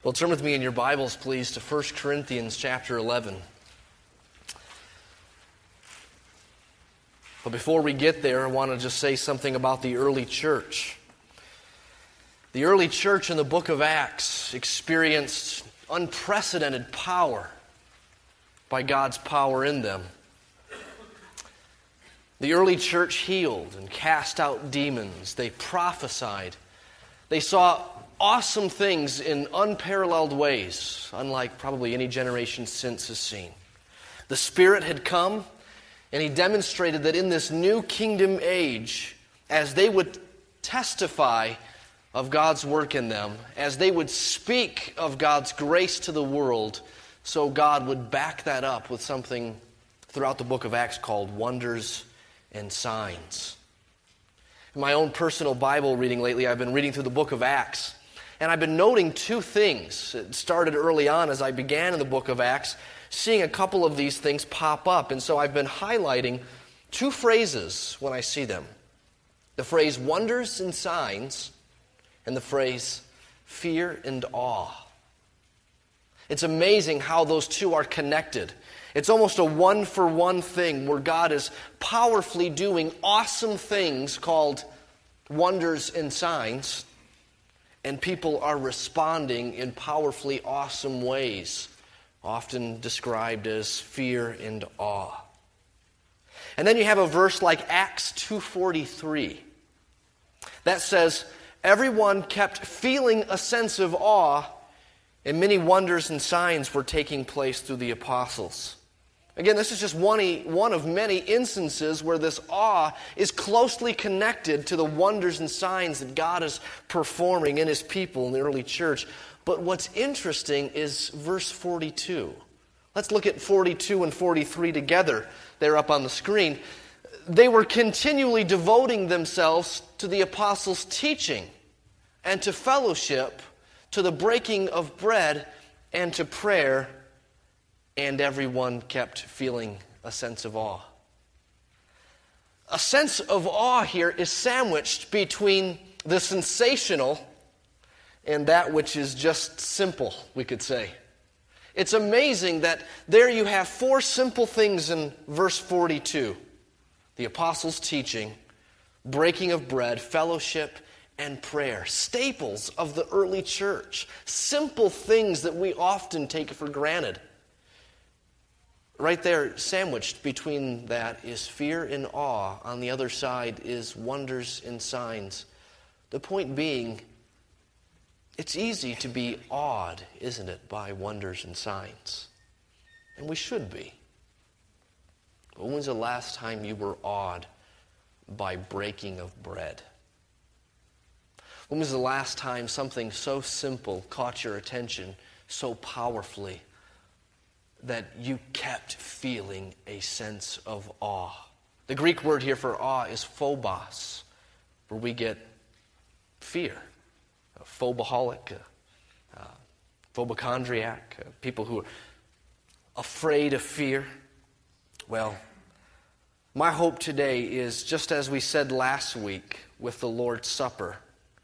Well, turn with me in your Bibles, please, to 1 Corinthians chapter 11. But before we get there, I want to just say something about the early church. The early church in the book of Acts experienced unprecedented power by God's power in them. The early church healed and cast out demons. They prophesied. They saw awesome things in unparalleled ways, unlike probably any generation since has seen. The Spirit had come, and He demonstrated that in this new kingdom age, as they would testify of God's work in them, as they would speak of God's grace to the world, so God would back that up with something throughout the book of Acts called wonders and signs. In my own personal Bible reading lately, I've been reading through the book of Acts, and I've been noting two things. It started early on as I began in the book of Acts, seeing a couple of these things pop up. And so I've been highlighting two phrases when I see them. The phrase wonders and signs, and the phrase fear and awe. It's amazing how those two are connected. It's almost a one-for-one thing where God is powerfully doing awesome things called wonders and signs, and people are responding in powerfully awesome ways, often described as fear and awe. And then you have a verse like Acts 2:43 that says, everyone kept feeling a sense of awe, and many wonders and signs were taking place through the apostles. Again, this is just one of many instances where this awe is closely connected to the wonders and signs that God is performing in His people in the early church. But what's interesting is verse 42. Let's look at 42 and 43 together. They're up on the screen. They were continually devoting themselves to the apostles' teaching and to fellowship, to the breaking of bread and to prayer, and everyone kept feeling a sense of awe. A sense of awe here is sandwiched between the sensational and that which is just simple, we could say. It's amazing that there you have four simple things in verse 42. The apostles' teaching, breaking of bread, fellowship, and prayer. Staples of the early church. Simple things that we often take for granted. Right there, sandwiched between that, is fear and awe. On the other side is wonders and signs. The point being, it's easy to be awed, isn't it, by wonders and signs? And we should be. But when was the last time you were awed by breaking of bread? When was the last time something so simple caught your attention so powerfully that you kept feeling a sense of awe? The Greek word here for awe is phobos, where we get fear. A phoboholic, phobochondriac, people who are afraid of fear. Well, my hope today is, just as we said last week with the Lord's Supper,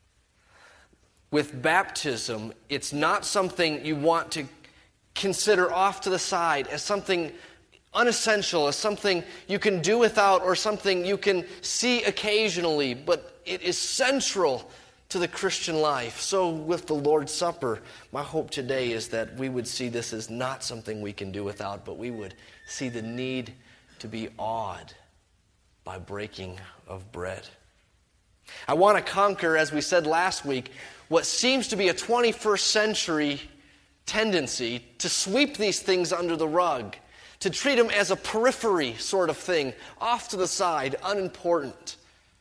with baptism, it's not something you want to consider off to the side as something unessential, as something you can do without or something you can see occasionally, but it is central to the Christian life. So with the Lord's Supper, my hope today is that we would see this as not something we can do without, but we would see the need to be awed by breaking of bread. I want to conquer, as we said last week, what seems to be a 21st century tendency to sweep these things under the rug, to treat them as a periphery sort of thing, off to the side, unimportant.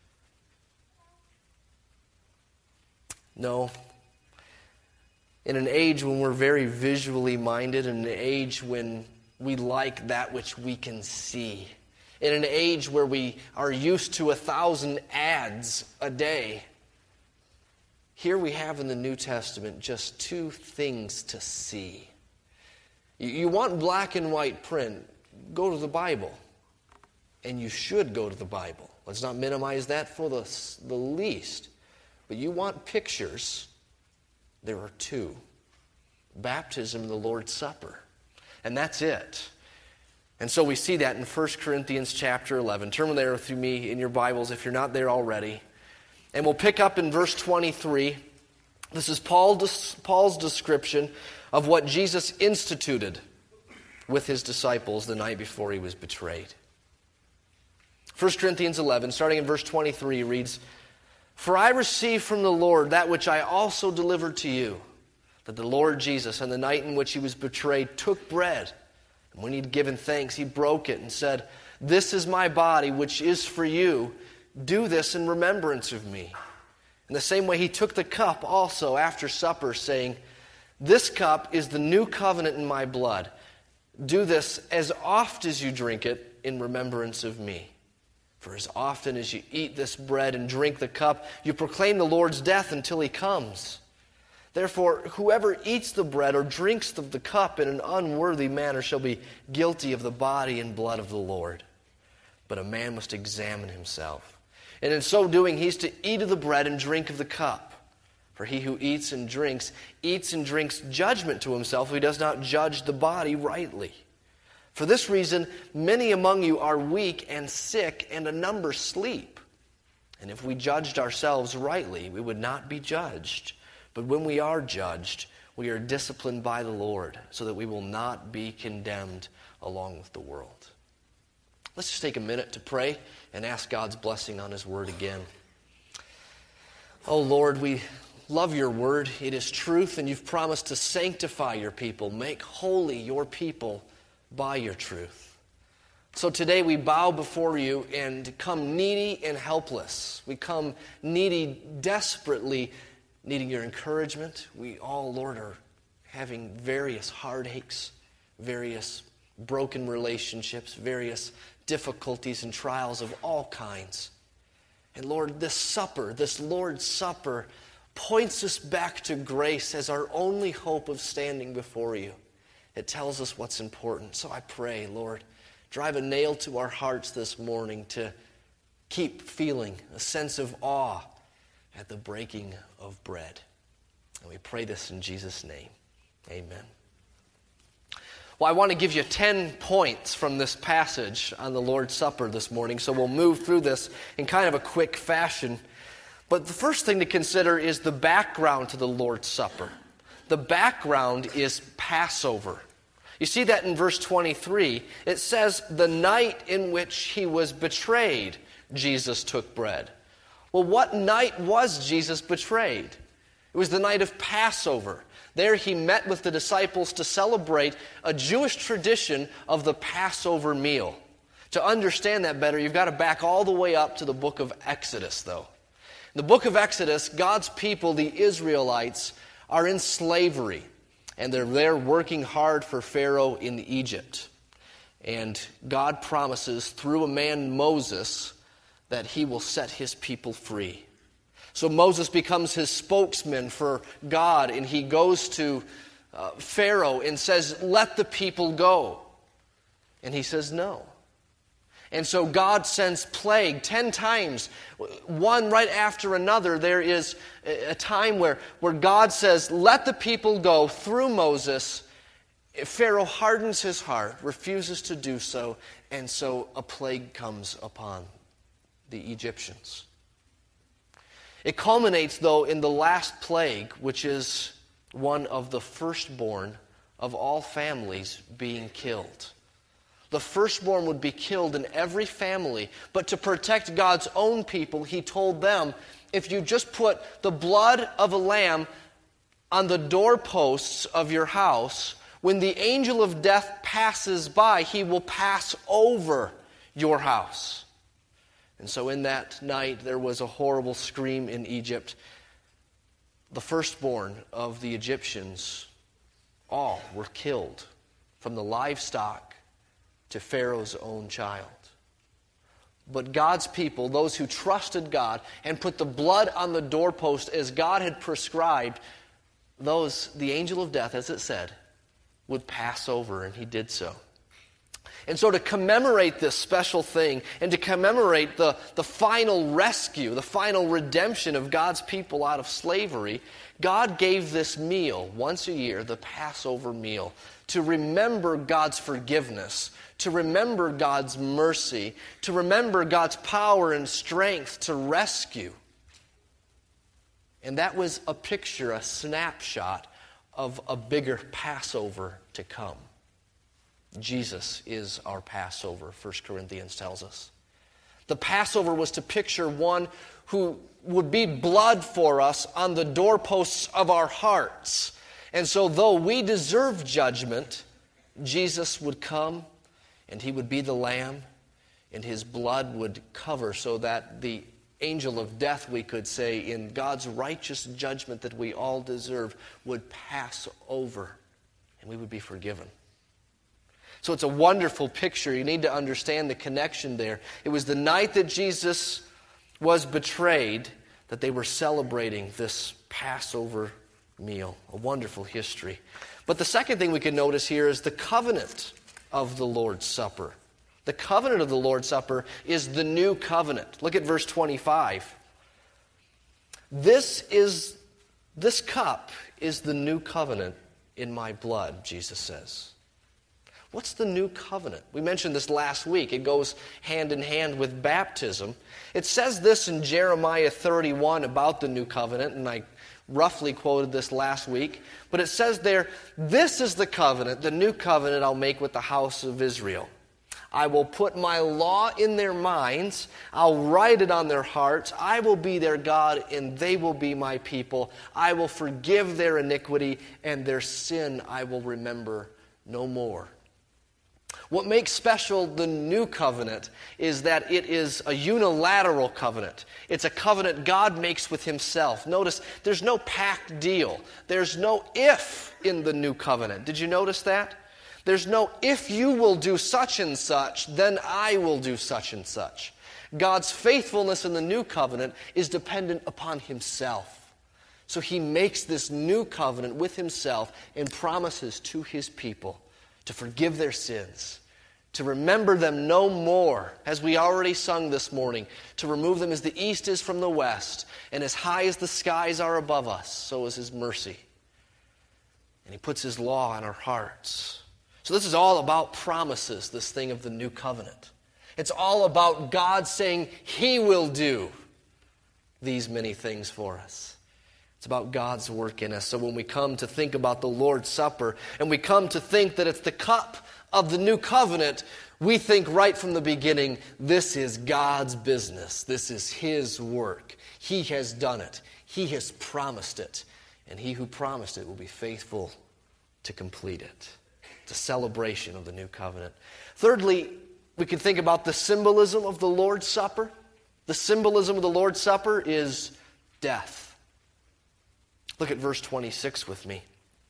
No. In an age when we're very visually minded, in an age when we like that which we can see, in an age where we are used to 1,000 ads a day, here we have in the New Testament just two things to see. You want black and white print, go to the Bible. And you should go to the Bible. Let's not minimize that for the least. But you want pictures, there are two. baptism and the Lord's Supper. And that's it. And so we see that in 1 Corinthians chapter 11. Turn there with me in your Bibles if you're not there already. And we'll pick up in verse 23. This is Paul's description of what Jesus instituted with his disciples the night before he was betrayed. 1 Corinthians 11, starting in verse 23, reads, "For I received from the Lord that which I also delivered to you, that the Lord Jesus, on the night in which he was betrayed, took bread. And when he had given thanks, he broke it and said, 'This is my body, which is for you. Do this in remembrance of me.' In the same way, he took the cup also after supper, saying, 'This cup is the new covenant in my blood. Do this as oft as you drink it in remembrance of me. For as often as you eat this bread and drink the cup, you proclaim the Lord's death until he comes. Therefore, whoever eats the bread or drinks of the cup in an unworthy manner shall be guilty of the body and blood of the Lord. But a man must examine himself. And in so doing, he is to eat of the bread and drink of the cup. For he who eats and drinks judgment to himself, who does not judge the body rightly. For this reason, many among you are weak and sick, and a number sleep. And if we judged ourselves rightly, we would not be judged. But when we are judged, we are disciplined by the Lord, so that we will not be condemned along with the world." Let's just take a minute to pray and ask God's blessing on his word again. Oh Lord, we love your word. It is truth, and you've promised to sanctify your people, make holy your people by your truth. So today we bow before you and come needy and helpless. We come needy, desperately needing your encouragement. We all, Lord, are having various heartaches, various broken relationships, various difficulties and trials of all kinds. And Lord, this supper, this Lord's Supper, points us back to grace as our only hope of standing before you. It tells us what's important. So I pray, Lord, drive a nail to our hearts this morning to keep feeling a sense of awe at the breaking of bread. And we pray this in Jesus' name. Amen. Well, I want to give you 10 points from this passage on the Lord's Supper this morning, so we'll move through this in kind of a quick fashion. But the first thing to consider is the background to the Lord's Supper. The background is Passover. You see that in verse 23. It says, "The night in which he was betrayed, Jesus took bread." Well, what night was Jesus betrayed? It was the night of Passover. There he met with the disciples to celebrate a Jewish tradition of the Passover meal. To understand that better, you've got to back all the way up to the book of Exodus, though. In the book of Exodus, God's people, the Israelites, are in slavery. And they're there working hard for Pharaoh in Egypt. And God promises through a man, Moses, that he will set his people free. So Moses becomes his spokesman for God, and he goes to Pharaoh and says, "Let the people go." And he says no. And so God sends plague 10 times, one right after another. There is a time where God says, "Let the people go," through Moses. Pharaoh hardens his heart, refuses to do so, and so a plague comes upon the Egyptians. It culminates, though, in the last plague, which is one of the firstborn of all families being killed. The firstborn would be killed in every family, but to protect God's own people, he told them, if you just put the blood of a lamb on the doorposts of your house, when the angel of death passes by, he will pass over your house. And so in that night, there was a horrible scream in Egypt. The firstborn of the Egyptians, all were killed, from the livestock to Pharaoh's own child. But God's people, those who trusted God and put the blood on the doorpost as God had prescribed, those, the angel of death, as it said, would pass over, and he did so. And so to commemorate this special thing and to commemorate the final rescue, the final redemption of God's people out of slavery, God gave this meal once a year, the Passover meal, to remember God's forgiveness, to remember God's mercy, to remember God's power and strength to rescue. And that was a picture, a snapshot of a bigger Passover to come. Jesus is our Passover, 1 Corinthians tells us. The Passover was to picture one who would be blood for us on the doorposts of our hearts. And so though we deserve judgment, Jesus would come and he would be the lamb and his blood would cover so that the angel of death, we could say, in God's righteous judgment that we all deserve, would pass over and we would be forgiven. So it's a wonderful picture. You need to understand the connection there. It was the night that Jesus was betrayed that they were celebrating this Passover meal. A wonderful history. But the second thing we can notice here is the covenant of the Lord's Supper. The covenant of the Lord's Supper is the new covenant. Look at verse 25. This cup is the new covenant in my blood, Jesus says. What's the new covenant? We mentioned this last week. It goes hand in hand with baptism. It says this in Jeremiah 31 about the new covenant, and I roughly quoted this last week. But it says there, this is the covenant, the new covenant I'll make with the house of Israel. I will put my law in their minds. I'll write it on their hearts. I will be their God, and they will be my people. I will forgive their iniquity, and their sin I will remember no more. What makes special the new covenant is that it is a unilateral covenant. It's a covenant God makes with himself. Notice, there's no pact deal. There's no if in the new covenant. Did you notice that? There's no, if you will do such and such, then I will do such and such. God's faithfulness in the new covenant is dependent upon himself. So he makes this new covenant with himself and promises to his people to forgive their sins, to remember them no more, as we already sung this morning, to remove them as the east is from the west, and as high as the skies are above us, so is his mercy. And he puts his law on our hearts. So this is all about promises, this thing of the new covenant. It's all about God saying he will do these many things for us. It's about God's work in us. So when we come to think about the Lord's Supper, and we come to think that it's the cup of the new covenant, we think right from the beginning, this is God's business. This is his work. He has done it. He has promised it. And he who promised it will be faithful to complete it. It's a celebration of the new covenant. Thirdly, we can think about the symbolism of the Lord's Supper. The symbolism of the Lord's Supper is death. Look at verse 26 with me.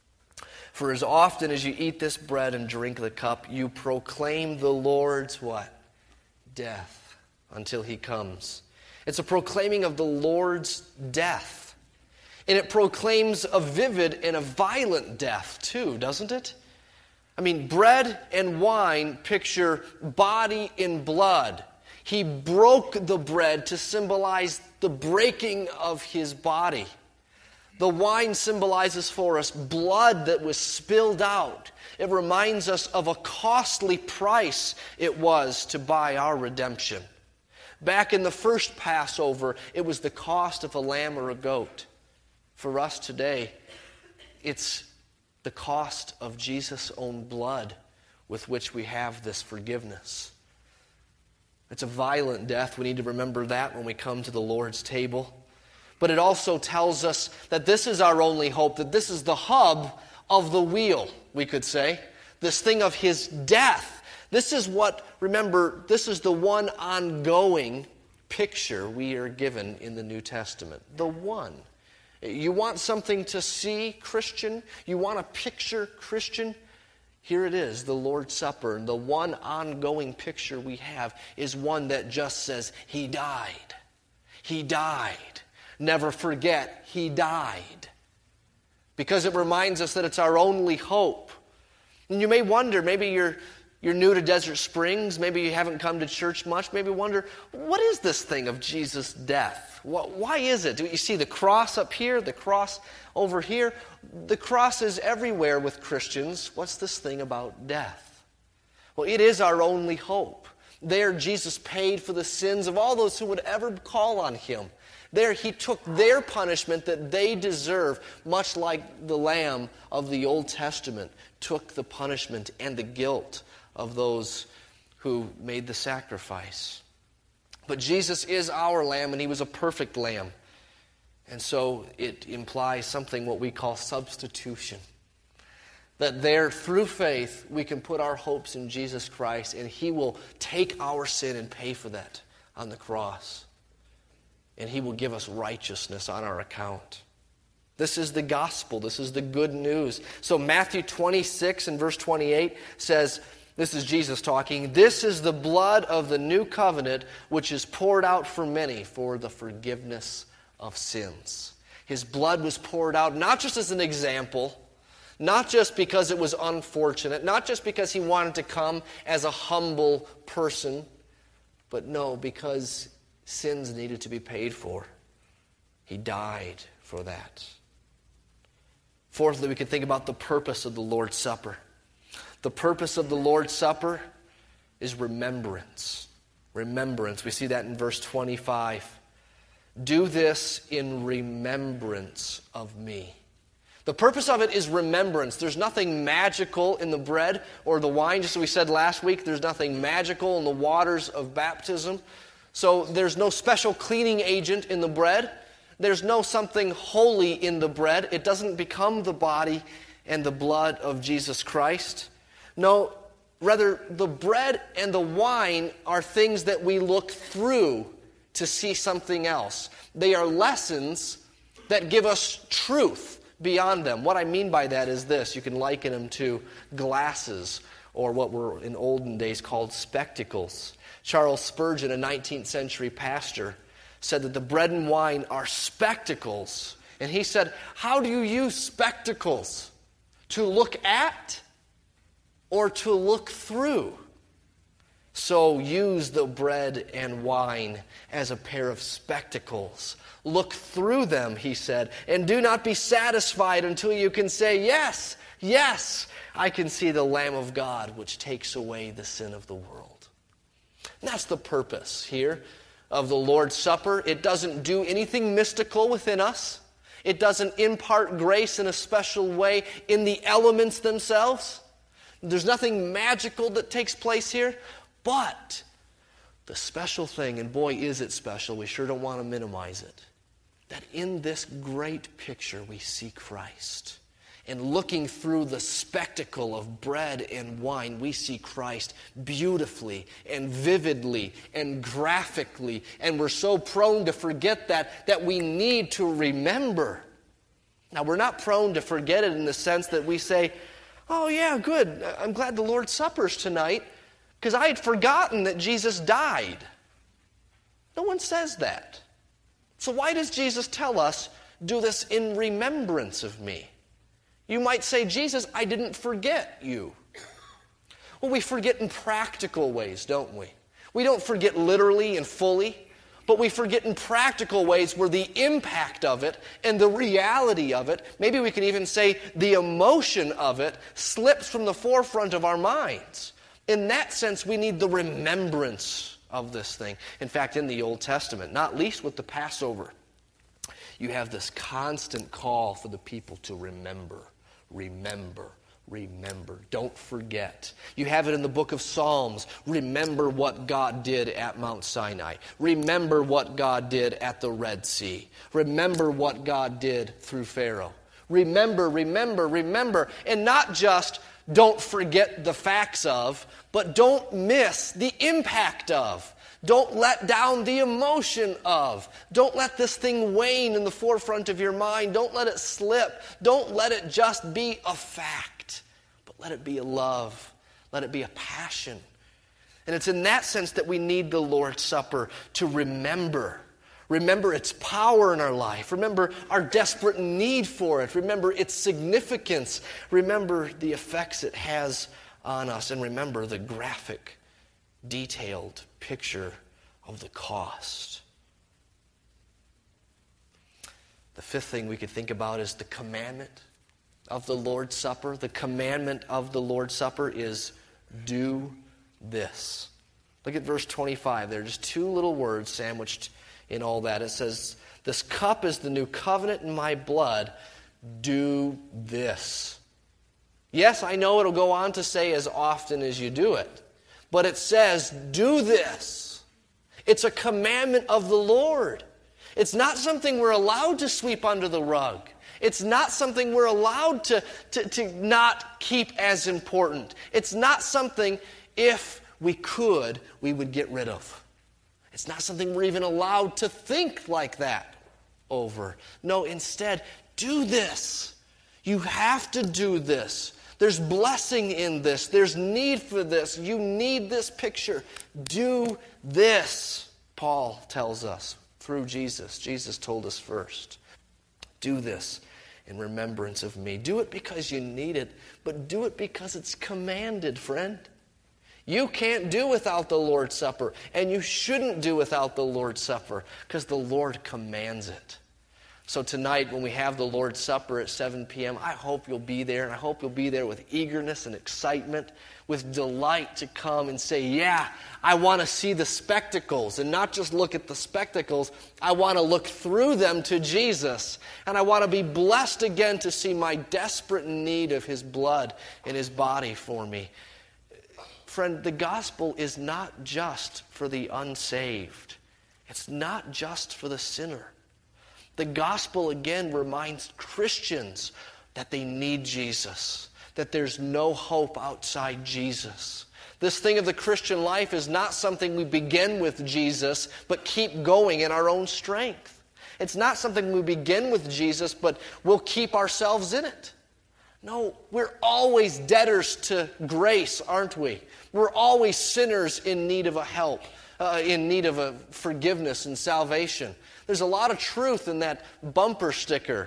For as often as you eat this bread and drink the cup, you proclaim the Lord's what? Death until he comes. It's a proclaiming of the Lord's death. And it proclaims a vivid and a violent death too, doesn't it? I mean, bread and wine picture body and blood. He broke the bread to symbolize the breaking of his body. The wine symbolizes for us blood that was spilled out. It reminds us of a costly price it was to buy our redemption. Back in the first Passover, it was the cost of a lamb or a goat. For us today, it's the cost of Jesus' own blood with which we have this forgiveness. It's a violent death. We need to remember that when we come to the Lord's table. But it also tells us that this is our only hope, that this is the hub of the wheel, we could say. This thing of his death. This is what, remember, this is the one ongoing picture we are given in the New Testament. The one. You want something to see, Christian? You want a picture, Christian? Here it is, the Lord's Supper. And the one ongoing picture we have is one that just says, he died. He died. Never forget, he died. Because it reminds us that it's our only hope. And you may wonder, maybe you're You're new to Desert Springs. Maybe you haven't come to church much. Maybe wonder, what is this thing of Jesus' death? Why is it? Do you see the cross up here, the cross over here? The cross is everywhere with Christians. What's this thing about death? Well, it is our only hope. There, Jesus paid for the sins of all those who would ever call on Him. There, He took their punishment that they deserve, much like the Lamb of the Old Testament took the punishment and the guilt of those who made the sacrifice. But Jesus is our Lamb, and He was a perfect Lamb. And so it implies something what we call substitution. That there, through faith, we can put our hopes in Jesus Christ, and He will take our sin and pay for that on the cross. And He will give us righteousness on our account. This is the gospel. This is the good news. So Matthew 26 and verse 28 says, this is Jesus talking, "This is the blood of the new covenant, which is poured out for many for the forgiveness of sins." His blood was poured out not just as an example, not just because it was unfortunate, not just because He wanted to come as a humble person, but no, because sins needed to be paid for. He died for that. Fourthly, we can think about the purpose of the Lord's Supper. The purpose of the Lord's Supper is remembrance. Remembrance. We see that in verse 25. "Do this in remembrance of me." The purpose of it is remembrance. There's nothing magical in the bread or the wine. Just as we said last week, there's nothing magical in the waters of baptism. So there's no special cleaning agent in the bread. There's no something holy in the bread. It doesn't become the body and the blood of Jesus Christ. No, rather, the bread and the wine are things that we look through to see something else. They are lessons that give us truth beyond them. What I mean by that is this. You can liken them to glasses, or what were in olden days called spectacles. Charles Spurgeon, a 19th century pastor, said that the bread and wine are spectacles. And he said, how do you use spectacles? To look at or to look through? So use the bread and wine as a pair of spectacles. Look through them, he said, and do not be satisfied until you can say, yes, yes, I can see the Lamb of God which takes away the sin of the world. And that's the purpose here of the Lord's Supper. It doesn't do anything mystical within us. It doesn't impart grace in a special way in the elements themselves. There's nothing magical that takes place here. But the special thing, and boy is it special, we sure don't want to minimize it, that in this great picture we see Christ. And looking through the spectacle of bread and wine, we see Christ beautifully and vividly and graphically. And we're so prone to forget that we need to remember. Now, we're not prone to forget it in the sense that we say, oh yeah, good, I'm glad the Lord's Supper's tonight, because I had forgotten that Jesus died. No one says that. So why does Jesus tell us, do this in remembrance of me? You might say, Jesus, I didn't forget you. Well, we forget in practical ways, don't we? We don't forget literally and fully, but we forget in practical ways where the impact of it and the reality of it, maybe we can even say the emotion of it, slips from the forefront of our minds. In that sense, we need the remembrance of this thing. In fact, in the Old Testament, not least with the Passover, you have this constant call for the people to remember. Remember, remember. Don't forget. You have it in the book of Psalms. Remember what God did at Mount Sinai. Remember what God did at the Red Sea. Remember what God did through Pharaoh. Remember, remember, remember. And not just don't forget the facts of, but don't miss the impact of. Don't let down the emotion of. Don't let this thing wane in the forefront of your mind. Don't let it slip. Don't let it just be a fact, but let it be a love. Let it be a passion. And it's in that sense that we need the Lord's Supper to remember. Remember its power in our life. Remember our desperate need for it. Remember its significance. Remember the effects it has on us. And remember the graphic, detailed picture of the cost. The fifth thing we could think about is the commandment of the Lord's Supper. The commandment of the Lord's Supper is do this. Look at verse 25. There are just two little words sandwiched in all that. It says, this cup is the new covenant in my blood. Do this. Yes, I know it'll go on to say as often as you do it. But it says, do this. It's a commandment of the Lord. It's not something we're allowed to sweep under the rug. It's not something we're allowed to not keep as important. It's not something, if we could, we would get rid of. It's not something we're even allowed to think like that over. No, instead, do this. You have to do this. There's blessing in this. There's need for this. You need this picture. Do this, Paul tells us through Jesus. Jesus told us first. Do this in remembrance of me. Do it because you need it, but do it because it's commanded, friend. You can't do without the Lord's Supper, and you shouldn't do without the Lord's Supper because the Lord commands it. So tonight when we have the Lord's Supper at 7 p.m., I hope you'll be there, and I hope you'll be there with eagerness and excitement, with delight to come and say, yeah, I want to see the spectacles, and not just look at the spectacles. I want to look through them to Jesus, and I want to be blessed again to see my desperate need of His blood and His body for me. Friend, the gospel is not just for the unsaved. It's not just for the sinner. The gospel, again, reminds Christians that they need Jesus, that there's no hope outside Jesus. This thing of the Christian life is not something we begin with Jesus, but keep going in our own strength. It's not something we begin with Jesus, but we'll keep ourselves in it. No, we're always debtors to grace, aren't we? We're always sinners in need of a help, in need of a forgiveness and salvation. There's a lot of truth in that bumper sticker.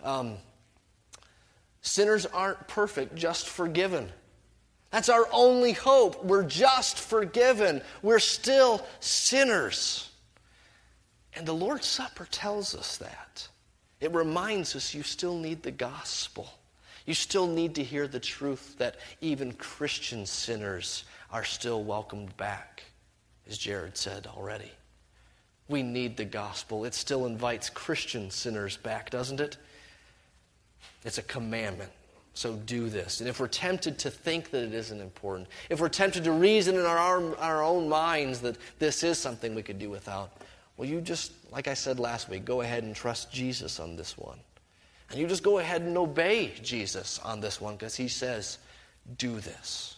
Sinners aren't perfect, just forgiven. That's our only hope. We're just forgiven. We're still sinners. And the Lord's Supper tells us that. It reminds us you still need the gospel. You still need to hear the truth that even Christian sinners are still welcomed back, as Jared said already. We need the gospel. It still invites Christian sinners back, doesn't it? It's a commandment. So do this. And if we're tempted to think that it isn't important, if we're tempted to reason in our own minds that this is something we could do without, well, you just, like I said last week, go ahead and trust Jesus on this one. And you just go ahead and obey Jesus on this one because He says, do this.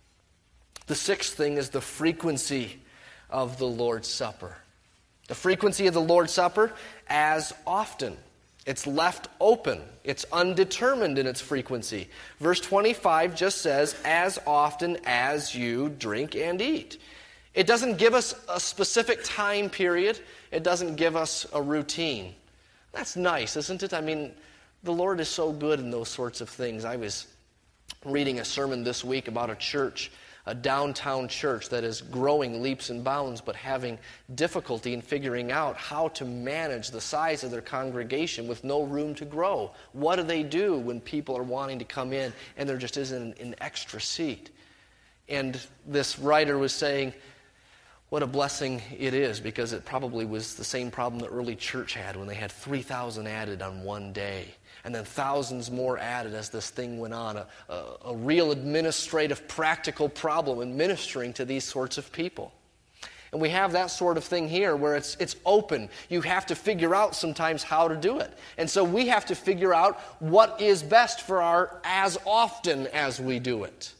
The sixth thing is the frequency of the Lord's Supper. The frequency of the Lord's Supper, as often. It's left open. It's undetermined in its frequency. Verse 25 just says, as often as you drink and eat. It doesn't give us a specific time period. It doesn't give us a routine. That's nice, isn't it? I mean, the Lord is so good in those sorts of things. I was reading a sermon this week about a church, a downtown church that is growing leaps and bounds, but having difficulty in figuring out how to manage the size of their congregation with no room to grow. What do they do when people are wanting to come in and there just isn't an extra seat? And this writer was saying, what a blessing it is, because it probably was the same problem the early church had when they had 3,000 added on one day. And then thousands more added as this thing went on. A real administrative, practical problem in ministering to these sorts of people. And we have that sort of thing here where it's open. You have to figure out sometimes how to do it. And so we have to figure out what is best for our as often as we do it.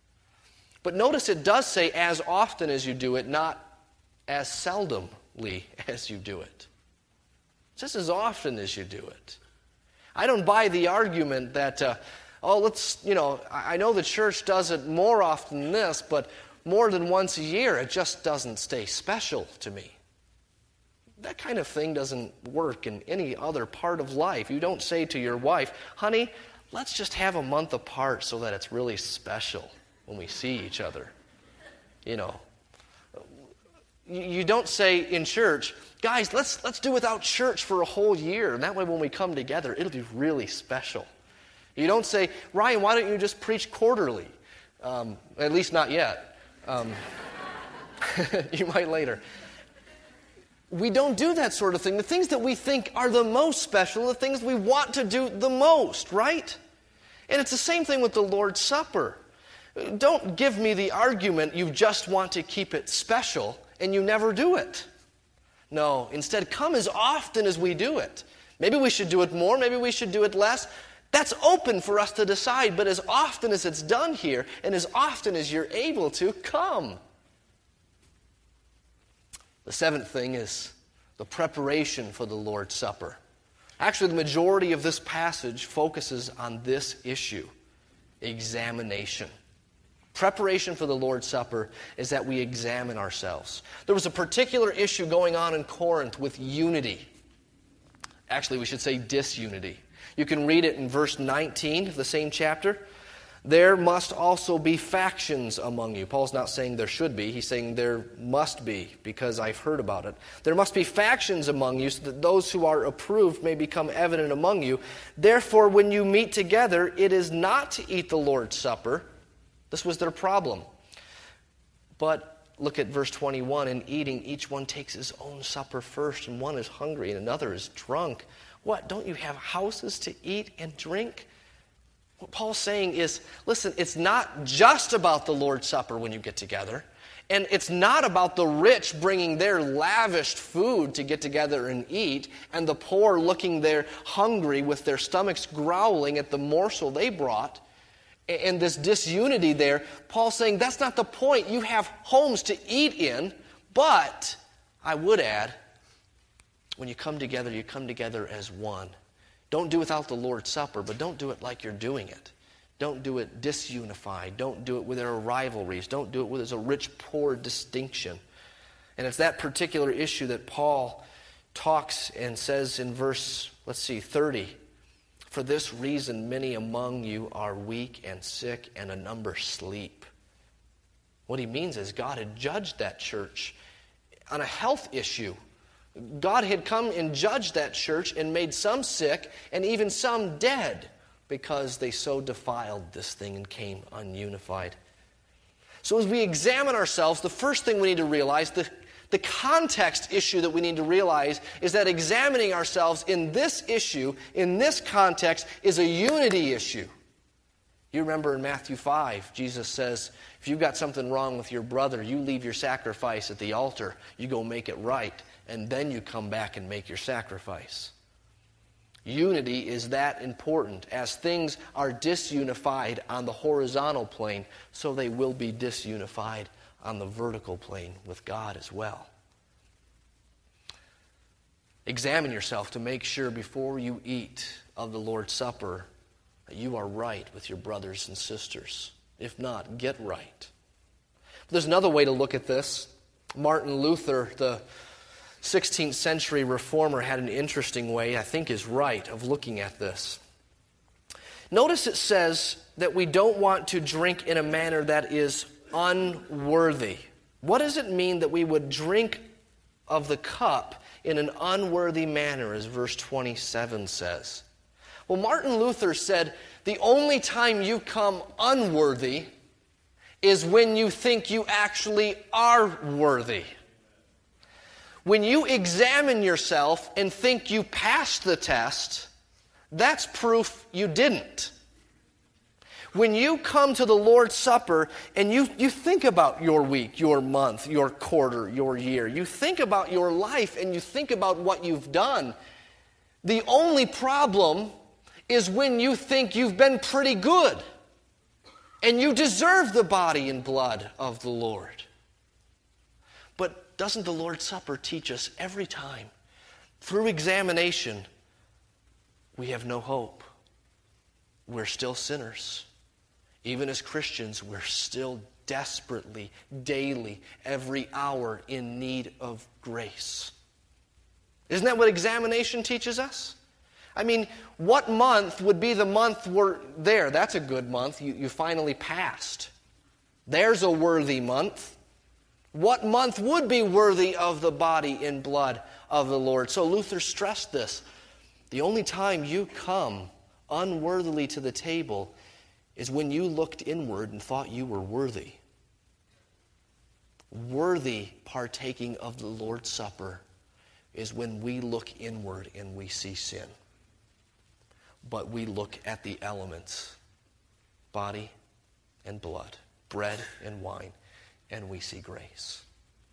But notice it does say as often as you do it, not as seldomly as you do it. Just as often as you do it. I don't buy the argument that, I know the church does it more often than this, but more than once a year, it just doesn't stay special to me. That kind of thing doesn't work in any other part of life. You don't say to your wife, honey, let's just have a month apart so that it's really special when we see each other. You know, you don't say in church, guys, let's do without church for a whole year, and that way when we come together, it'll be really special. You don't say, Ryan, why don't you just preach quarterly? At least not yet. You might later. We don't do that sort of thing. The things that we think are the most special, the things we want to do the most, right? And it's the same thing with the Lord's Supper. Don't give me the argument you just want to keep it special and you never do it. No, instead, come as often as we do it. Maybe we should do it more, maybe we should do it less. That's open for us to decide, but as often as it's done here, and as often as you're able to, come. The seventh thing is the preparation for the Lord's Supper. Actually, the majority of this passage focuses on this issue, examination. Preparation for the Lord's Supper is that we examine ourselves. There was a particular issue going on in Corinth with unity. Actually, we should say disunity. You can read it in verse 19 of the same chapter. There must also be factions among you. Paul's not saying there should be. He's saying there must be, because I've heard about it. There must be factions among you, so that those who are approved may become evident among you. Therefore, when you meet together, it is not to eat the Lord's Supper. This was their problem. But look at verse 21. In eating, each one takes his own supper first, and one is hungry and another is drunk. What, don't you have houses to eat and drink? What Paul's saying is, listen, it's not just about the Lord's Supper when you get together. And it's not about the rich bringing their lavished food to get together and eat, and the poor looking there hungry with their stomachs growling at the morsel they brought. And this disunity there, Paul's saying that's not the point. You have homes to eat in, but I would add, when you come together as one. Don't do without the Lord's Supper, but don't do it like you're doing it. Don't do it disunified. Don't do it with there are rivalries. Don't do it with there's a rich-poor distinction. And it's that particular issue that Paul talks and says in verse, 30. For this reason, many among you are weak and sick, and a number sleep. What he means is God had judged that church on a health issue. God had come and judged that church and made some sick and even some dead because they so defiled this thing and came ununified. So as we examine ourselves, the first thing we need to realize, the context issue that we need to realize is that examining ourselves in this issue, in this context, is a unity issue. You remember in Matthew 5, Jesus says, if you've got something wrong with your brother, you leave your sacrifice at the altar, you go make it right, and then you come back and make your sacrifice. Unity is that important. As things are disunified on the horizontal plane, so they will be disunified on the vertical plane with God as well. Examine yourself to make sure before you eat of the Lord's Supper that you are right with your brothers and sisters. If not, get right. But there's another way to look at this. Martin Luther, the 16th century reformer, had an interesting way, I think is right, of looking at this. Notice it says that we don't want to drink in a manner that is unworthy. What does it mean that we would drink of the cup in an unworthy manner, as verse 27 says? Well, Martin Luther said, the only time you come unworthy is when you think you actually are worthy. When you examine yourself and think you passed the test, that's proof you didn't. When you come to the Lord's Supper and you think about your week, your month, your quarter, your year, you think about your life and you think about what you've done, the only problem is when you think you've been pretty good and you deserve the body and blood of the Lord. But doesn't the Lord's Supper teach us every time, through examination, we have no hope? We're still sinners. Even as Christians, we're still desperately, daily, every hour in need of grace. Isn't that what examination teaches us? I mean, what month would be the month we're there? That's a good month. You finally passed. There's a worthy month. What month would be worthy of the body and blood of the Lord? So Luther stressed this. The only time you come unworthily to the table is when you looked inward and thought you were worthy. Worthy partaking of the Lord's Supper is when we look inward and we see sin. But we look at the elements, body and blood, bread and wine, and we see grace.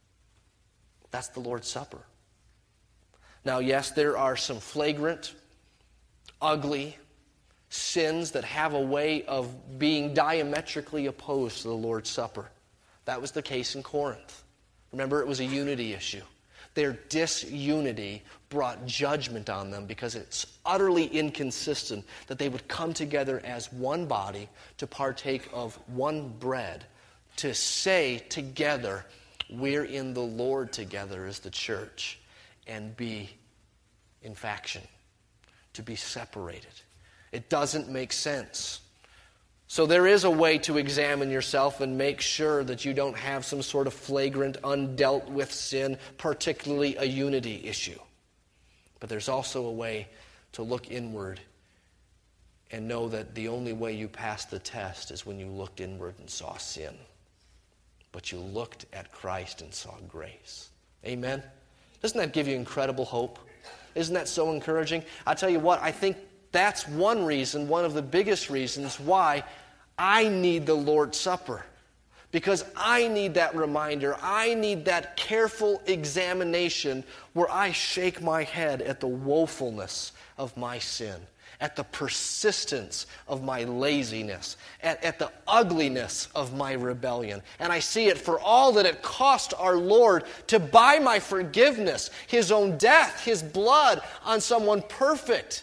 That's the Lord's Supper. Now, yes, there are some flagrant, ugly sins that have a way of being diametrically opposed to the Lord's Supper. That was the case in Corinth. Remember, it was a unity issue. Their disunity brought judgment on them because it's utterly inconsistent that they would come together as one body to partake of one bread, to say together, we're in the Lord together as the church, and be in faction, to be separated. It doesn't make sense. So there is a way to examine yourself and make sure that you don't have some sort of flagrant, undealt with sin, particularly a unity issue. But there's also a way to look inward and know that the only way you pass the test is when you looked inward and saw sin. But you looked at Christ and saw grace. Amen? Doesn't that give you incredible hope? Isn't that so encouraging? I tell you what, I think that's one reason, one of the biggest reasons why I need the Lord's Supper. Because I need that reminder. I need that careful examination where I shake my head at the woefulness of my sin, at the persistence of my laziness, at the ugliness of my rebellion. And I see it for all that it cost our Lord to buy my forgiveness, His own death, His blood on someone perfect.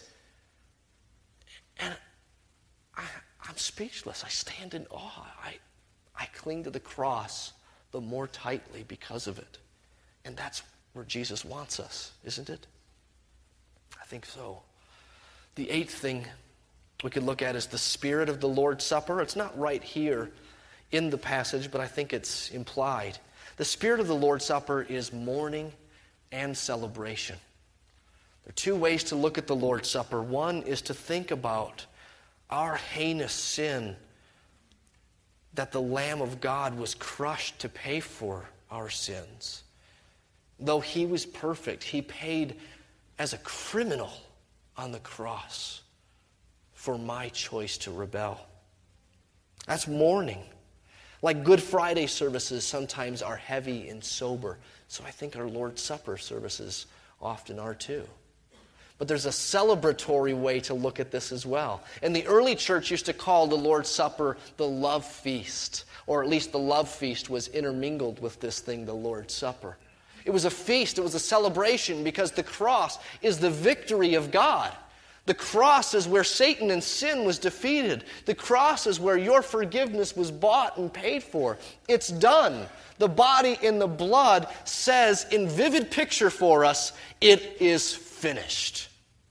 And I'm speechless. I stand in awe. I cling to the cross the more tightly because of it. And that's where Jesus wants us, isn't it? I think so. The eighth thing we could look at is the spirit of the Lord's Supper. It's not right here in the passage, but I think it's implied. The spirit of the Lord's Supper is mourning and celebration. There are two ways to look at the Lord's Supper. One is to think about our heinous sin, that the Lamb of God was crushed to pay for our sins. Though He was perfect, He paid as a criminal on the cross for my choice to rebel. That's mourning. Like Good Friday services sometimes are heavy and sober, so I think our Lord's Supper services often are too. But there's a celebratory way to look at this as well. And the early church used to call the Lord's Supper the love feast, or at least the love feast was intermingled with this thing, the Lord's Supper. It was a feast, it was a celebration, because the cross is the victory of God. The cross is where Satan and sin was defeated. The cross is where your forgiveness was bought and paid for. It's done. The body in the blood says in vivid picture for us, it is finished.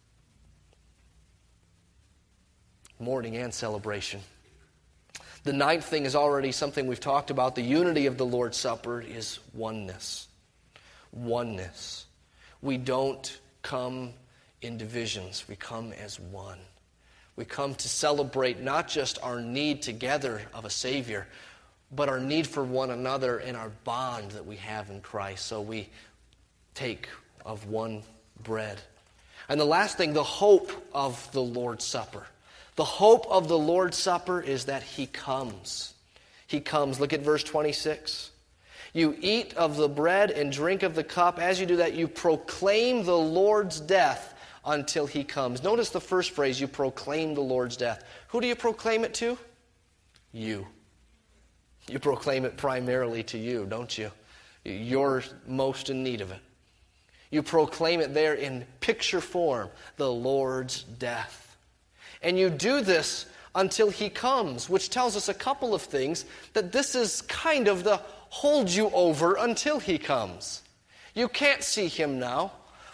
Mourning and celebration. The ninth thing is already something we've talked about. The unity of the Lord's Supper is oneness. Oneness. We don't come in divisions. We come as one. We come to celebrate not just our need together of a Savior, but our need for one another and our bond that we have in Christ. So we take of one bread. And the last thing, the hope of the Lord's Supper. The hope of the Lord's Supper is that He comes. He comes. Look at verse 26. You eat of the bread and drink of the cup. As you do that, you proclaim the Lord's death until He comes. Notice the first phrase, you proclaim the Lord's death. Who do you proclaim it to? You. You proclaim it primarily to you, don't you? You're most in need of it. You proclaim it there in picture form, the Lord's death. And you do this until He comes, which tells us a couple of things, that this is kind of the hold you over until He comes. You can't see Him now,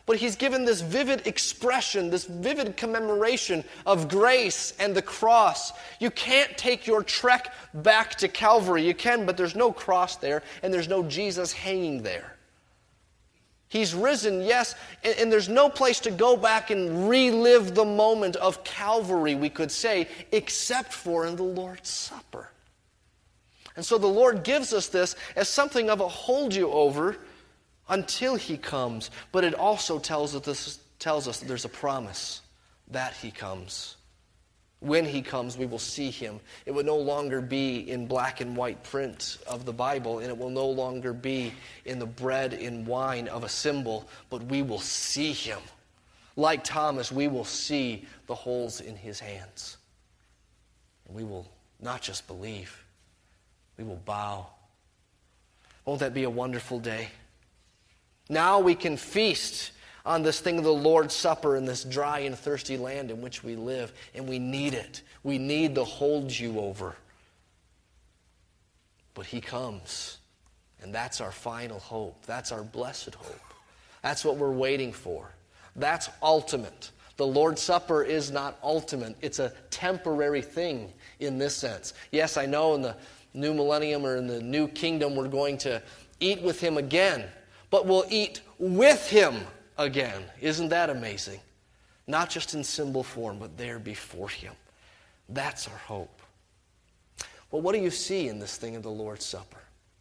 But he's given this vivid expression, this vivid commemoration of grace and the cross. You can't take your trek back to Calvary. You can, but there's no cross there, and there's no Jesus hanging there. He's risen, yes, and there's no place to go back and relive the moment of Calvary, we could say, except for in the Lord's Supper. And so the Lord gives us this as something of a hold-you-over until he comes. But it also tells us that there's a promise that he comes. When he comes, we will see him. It will no longer be in black and white print of the Bible, and it will no longer be in the bread and wine of a symbol, but we will see him. Like Thomas, we will see the holes in his hands. And we will not just believe, we will bow. Won't that be a wonderful day? Now we can feast on this thing of the Lord's Supper in this dry and thirsty land in which we live, and we need it. We need the hold-you-over. But he comes, and that's our final hope. That's our blessed hope. That's what we're waiting for. That's ultimate. The Lord's Supper is not ultimate. It's a temporary thing in this sense. Yes, I know in the new millennium or in the new kingdom we're going to eat with him again, but we'll eat with him again. Isn't that amazing? Not just in symbol form, but there before him. That's our hope. Well, what do you see in this thing of the Lord's Supper?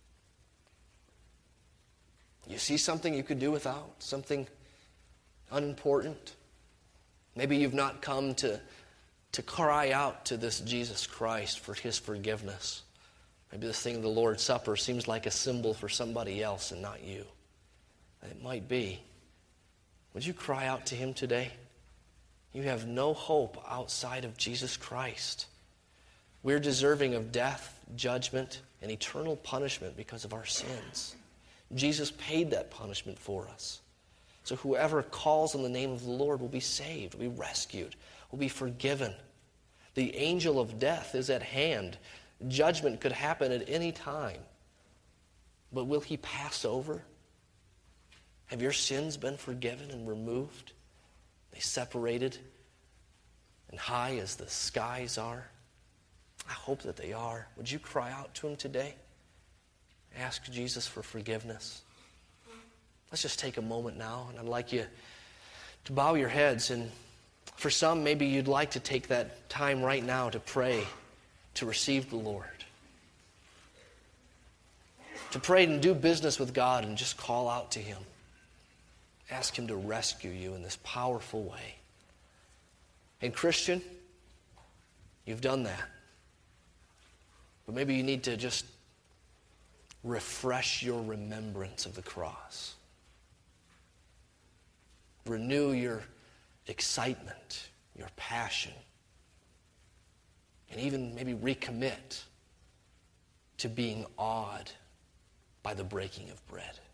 You see something you could do without? Something unimportant? Maybe you've not come to cry out to this Jesus Christ for his forgiveness. Maybe this thing of the Lord's Supper seems like a symbol for somebody else and not you. It might be. Would you cry out to him today? You have no hope outside of Jesus Christ. We're deserving of death, judgment, and eternal punishment because of our sins. Jesus paid that punishment for us. So whoever calls on the name of the Lord will be saved, will be rescued, will be forgiven. The angel of death is at hand. Judgment could happen at any time. But will he pass over? Have your sins been forgiven and removed? They separated and high as the skies are? I hope that they are. Would you cry out to him today? Ask Jesus for forgiveness. Let's just take a moment now, and I'd like you to bow your heads. And for some, maybe you'd like to take that time right now to pray, to receive the Lord. To pray and do business with God and just call out to him. Ask him to rescue you in this powerful way. And Christian, you've done that. But maybe you need to just refresh your remembrance of the cross. Renew your excitement, your passion, and even maybe recommit to being awed by the breaking of bread.